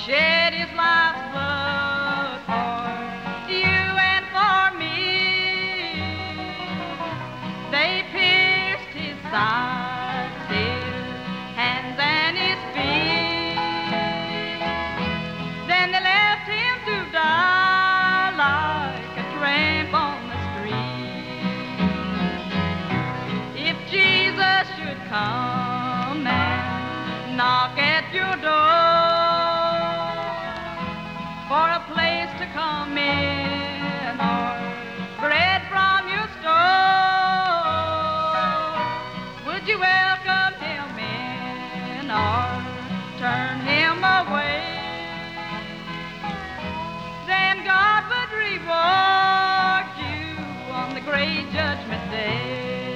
shed his life's blood for you and for me. They pierced his sides, his hands and his feet. Then they left him to die like a tramp on the street. If Jesus should come and knock at your door for a place to come in or bread from your store, would you welcome him in or turn him away? Then God would reward you on the great judgment day.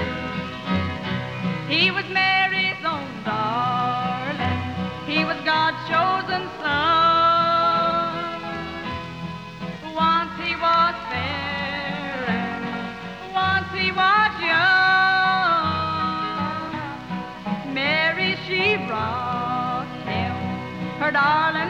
He was Mary's own darling, he was God's chosen son. Once he was fair and once he was young. Mary, she rocked him, her darling